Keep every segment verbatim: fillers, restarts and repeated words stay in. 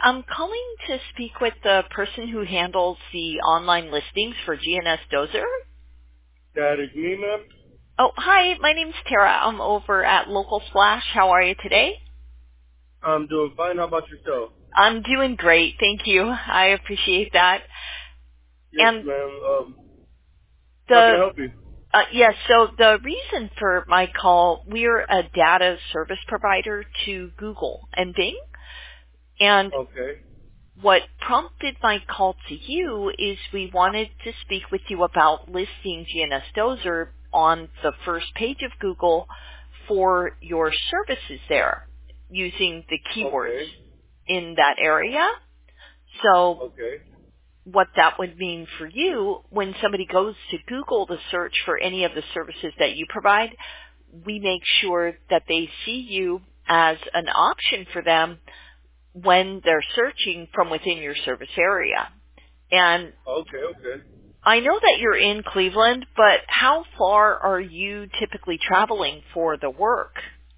I'm calling to speak with the person who handles the online listings for G N S Dozer. That is me, ma'am. Oh, hi. My name's Tara. I'm over at Local Splash. How are you today? I'm doing fine. How about yourself? I'm doing great. Thank you. I appreciate that. Yes, And ma'am. Um, how can the I help you? uh, yes, so the reason for my call, we're a data service provider to Google and Bing. And Okay. what prompted my call to you is we wanted to speak with you about listing G N S Dozer on the first page of Google for your services there using the keywords Okay. in that area. So Okay. what that would mean for you when somebody goes to Google to search for any of the services that you provide, we make sure that they see you as an option for them when they're searching from within your service area. And Okay. Okay. I know that you're in Cleveland, but how far are you typically traveling for the work?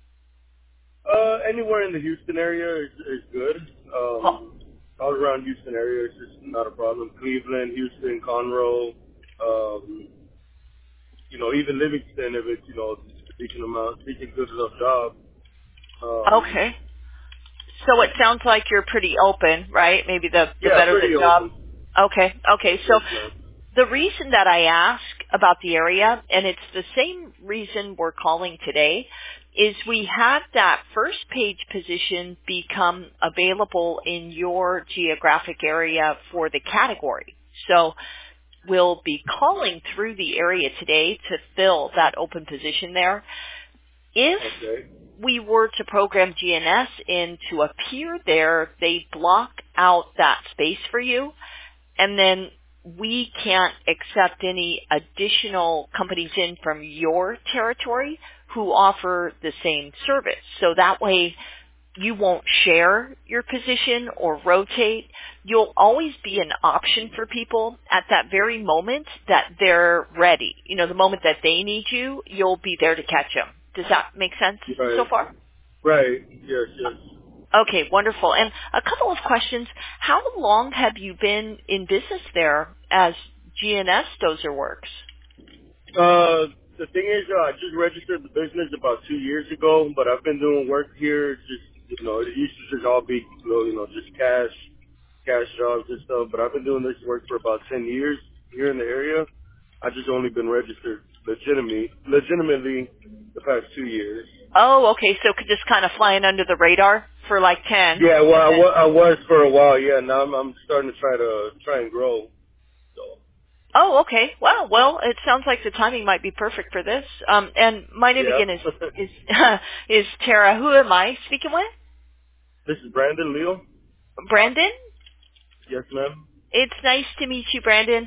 Uh, anywhere in the Houston area is, is good. Well, Um, all around Houston area is just not a problem. Cleveland, Houston, Conroe, um, you know, even Livingston if it's, you know, a decent amount, decent good enough job. Um, okay. So it sounds like you're pretty open, right? Maybe the, the yeah, better the pretty job. open. Okay, okay. So Yes, ma'am. the reason that I ask about the area, and it's the same reason we're calling today, is we had that first page position become available in your geographic area for the category. So we'll be calling through the area today to fill that open position there. If Okay. we were to program G N S in to appear there, they block out that space for you, and then we can't accept any additional companies in from your territory who offer the same service. So that way you won't share your position or rotate. You'll always be an option for people at that very moment that they're ready. You know, the moment that they need you, you'll be there to catch them. Does that make sense so Right. far? Right. Yes, yes. Okay, wonderful. And a couple of questions. How long have you been in business there as G N S Dozer Works? Uh, the thing is, uh, I just registered the business about two years ago, but I've been doing work here. Just you know, it used to just all be you know, you know, just cash, cash jobs and stuff. But I've been doing this work for about ten years here in the area. I just only been registered legitimately, legitimately the past two years. Oh, okay. So just kind of flying under the radar for like ten. Yeah, well, And I, then, wa- I was for a while. Yeah, now I'm, I'm starting to try to try and grow. So oh, okay. Wow. Well, it sounds like the timing might be perfect for this. Um, and my name yeah, again is is is Tara. Who am I speaking with? this is Brandon Leo. Brandon. Yes, ma'am. It's nice to meet you, Brandon.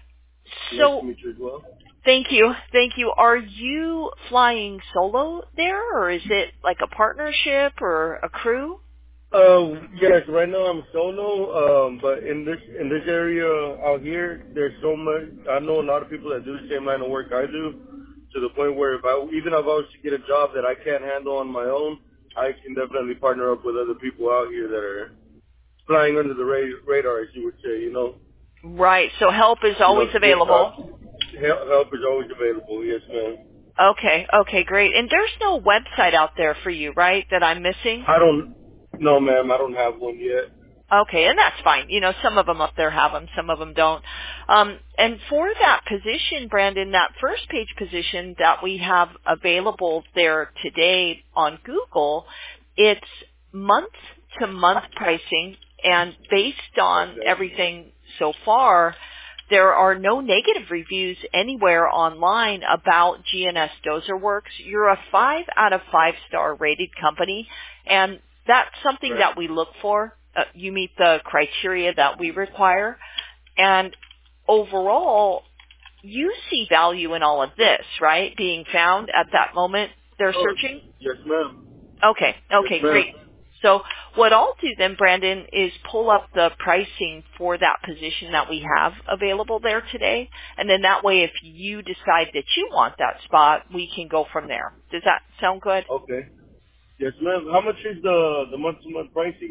Nice to So meet you as well. thank you. Thank you. Are you flying solo there, or is it like a partnership or a crew? Uh, yes, right now I'm solo, um, but in this in this area out here, there's so much. I know a lot of people that do the same line of work I do, to the point where if I even if I was to get a job that I can't handle on my own, I can definitely partner up with other people out here that are flying under the ra- radar, as you would say. You know, Right. So help is you always know, to get available. jobs. Help, help is always available. Yes, ma'am. Okay. Okay, great. And there's no website out there for you, right, that I'm missing? I don't. No, ma'am, I don't have one yet. Okay, and that's fine. You know, some of them up there have them, some of them don't. Um, and for that position, Brandon, that first page position that we have available there today on Google, it's month to month pricing, and based on Okay. everything so far, there are no negative reviews anywhere online about G N S Dozer Works. You're a five out of five star rated company, and that's something Right. that we look for. Uh, you meet the criteria that we require. And overall, you see value in all of this, right? Being found at that moment they're Oh, searching? yes, ma'am. Okay, Yes, okay, ma'am. great. So what I'll do then, Brandon, is pull up the pricing for that position that we have available there today. And then that way, if you decide that you want that spot, we can go from there. Does that sound good? Okay. Yes, ma'am. How much is the the month to month pricing?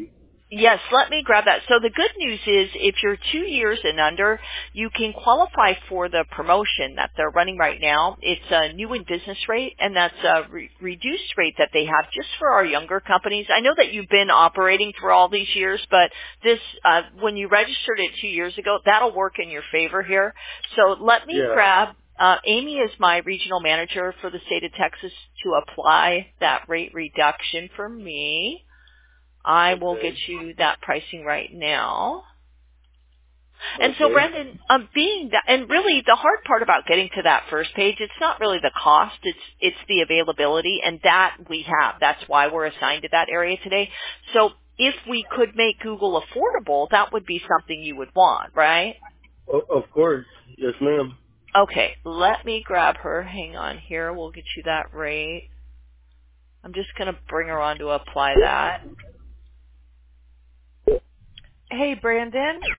Yes, let me grab that. So the good news is if you're two years and under, you can qualify for the promotion that they're running right now. It's a new in business rate, and that's a re- reduced rate that they have just for our younger companies. I know that you've been operating for all these years, but this, uh, when you registered it two years ago, that'll work in your favor here. So let me Yeah. grab, uh, Amy is my regional manager for the state of Texas to apply that rate reduction for me. I will Okay. get you that pricing right now. And so, Okay. Brandon, um, being that, and really the hard part about getting to that first page, it's not really the cost, it's it's the availability, and that we have. That's why we're assigned to that area today. So if we could make Google affordable, that would be something you would want, right? O- of course. Yes, ma'am. Okay, let me grab her. Hang on here. We'll get you that rate. I'm just going to bring her on to apply that. Hey, Brandon.